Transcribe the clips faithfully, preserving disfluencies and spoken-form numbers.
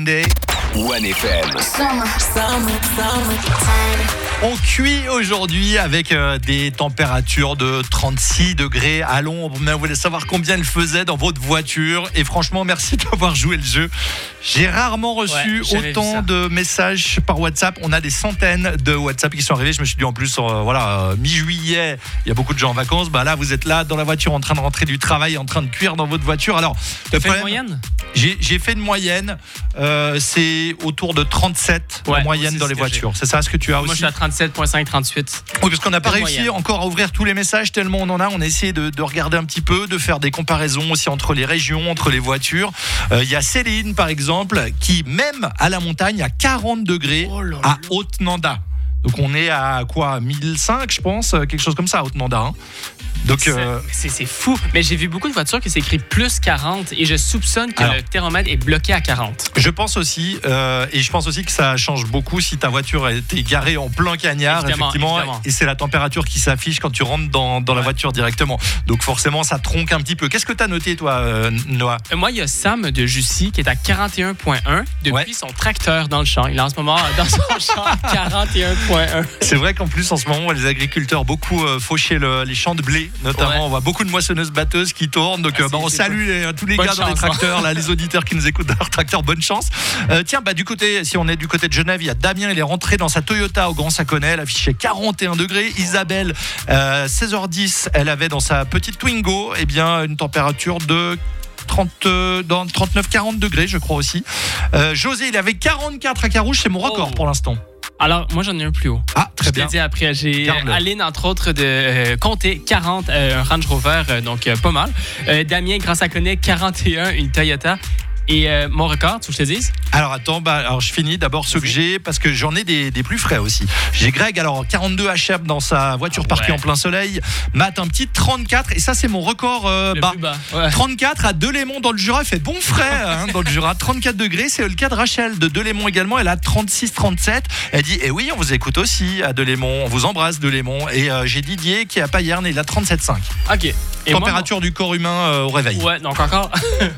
Day. One F M. Summer, summer, summertime. On cuit aujourd'hui avec euh, des températures de trente-six degrés à l'ombre. Mais on voulait savoir combien il faisait dans votre voiture. Et franchement, merci d'avoir joué le jeu. J'ai rarement reçu Ouais, autant de messages par WhatsApp. On a des centaines de WhatsApp qui sont arrivés. Je me suis dit en plus, euh, voilà, euh, mi-juillet, il y a beaucoup de gens en vacances. Bah là, vous êtes là dans la voiture en train de rentrer du travail, en train de cuire dans votre voiture. Alors, T'as le fait une problème- moyenne? j'ai, j'ai fait une moyenne. Euh, c'est autour de trente-sept Ouais, en moyenne aussi, dans c'est les ce que voitures. C'est ça ce que tu as Moi, je aussi? suis à trente-sept virgule cinq, trente-huit. Oui, parce qu'on n'a pas Quelle réussi moyenne? encore à ouvrir tous les messages tellement on en a. On a essayé de, de regarder un petit peu, de faire des comparaisons aussi entre les régions, entre les voitures. Euh, Il y a Céline, par exemple, qui, même à la montagne, à quarante degrés Oh là là. à Haute-Nanda. Donc on est à quoi, mille cinq, je pense, quelque chose comme ça à Haute-Nanda. Hein. Donc C'est- euh, C'est, c'est fou. Mais j'ai vu beaucoup de voitures qui s'écrit plus quarante et je soupçonne que Alors. le thermomètre est bloqué à quarante. je pense aussi, euh, et je pense aussi que ça change beaucoup si ta voiture a été garée en plein cagnard, Évidemment, effectivement, évidemment. et c'est la température qui s'affiche quand tu rentres dans, dans la Ouais. voiture directement. Donc forcément, ça tronque un petit peu. Qu'est-ce que tu as noté, toi, euh, Noah? Euh, Moi, il y a Sam de Jussy qui est à quarante et un virgule un depuis Ouais. son tracteur dans le champ. Il est en ce moment dans son champ à quarante et un virgule un. C'est vrai qu'en plus, en ce moment, les agriculteurs beaucoup euh, fauchaient le- les champs de blé, notamment. Ouais. On voit beaucoup de moissonneuses-batteuses qui tournent. Donc, Ah, euh, bah, c'est- on c'est salue les- tous les Bonne gars dans les chance, hein. tracteurs, là, les auditeurs qui nous écoutent dans leur tracteur. Bonne chance. Euh, tiens, bah, du côté, si on est du côté de Genève, il y a Damien, il est rentré dans sa Toyota au Grand Saconnet. Elle affichait quarante et un degrés. Isabelle, euh, seize heures dix, elle avait dans sa petite Twingo, eh bien, une température de trente, euh, dans trente-neuf quarante degrés, je crois aussi. Euh, José, il avait quarante-quatre à Carouge, c'est mon record Oh. pour l'instant. Alors, moi, j'en ai un plus haut. Ah, très Je te bien. dis après, j'ai Garde-le. euh, Aline, entre autres, de euh, Comté, quarante, euh, un Range Rover, euh, donc euh, pas mal. Euh, Damien, grâce à Connaît, quarante et un, une Toyota. Et euh, mon record, tu veux que je te dise? Alors attends, bah, alors je finis d'abord ceux que Vas-y. j'ai parce que j'en ai des, des plus frais aussi. J'ai Greg, alors quarante-deux H M dans sa voiture Ah parquée ouais. en plein soleil. Matt, un petit trente-quatre et ça c'est mon record euh, Le bas. plus bas. Ouais. trente-quatre à Delémont dans le Jura, il fait bon frais hein, dans le Jura, trente-quatre degrés, c'est le cas de Rachel de Delémont également, elle a trente-six trente-sept. Elle dit, et oui, on vous écoute aussi à Delémont, on vous embrasse Delémont. Et euh, j'ai Didier qui est à Payerne, il a trente-sept virgule cinq. OK. Et moi, Température du corps humain euh, au réveil. Ouais, donc encore.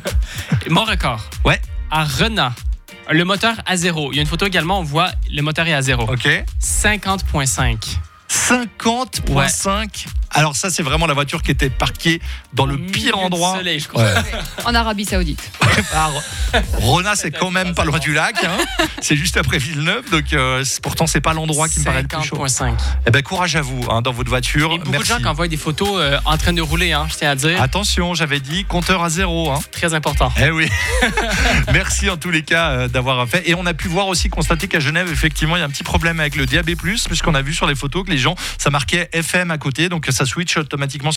Mon record. Ouais. À Renat, le moteur à zéro. Il y a une photo également, on voit le moteur est à zéro. Ok. cinquante virgule cinq. cinquante virgule cinq. Alors ça c'est vraiment la voiture qui était parquée dans le Au pire milieu du endroit. soleil, je crois. Ouais. En Arabie Saoudite. Ah, Rona, c'est quand même pas loin du lac. Hein. C'est juste après Villeneuve. Donc, euh, c'est- pourtant, c'est pas l'endroit qui me paraît le plus chaud. cinquante virgule cinq. Eh ben, courage à vous hein, dans votre voiture. Et beaucoup Merci. de gens qui envoient des photos euh, en train de rouler, hein, je tiens à dire. Attention, j'avais dit compteur à zéro. Hein. Très important. Eh oui. Merci en tous les cas euh, d'avoir fait. Et on a pu voir aussi, constater qu'à Genève, effectivement, il y a un petit problème avec le D A B plus, puisqu'on a vu sur les photos que les gens, ça marquait F M à côté. Donc, ça switch automatiquement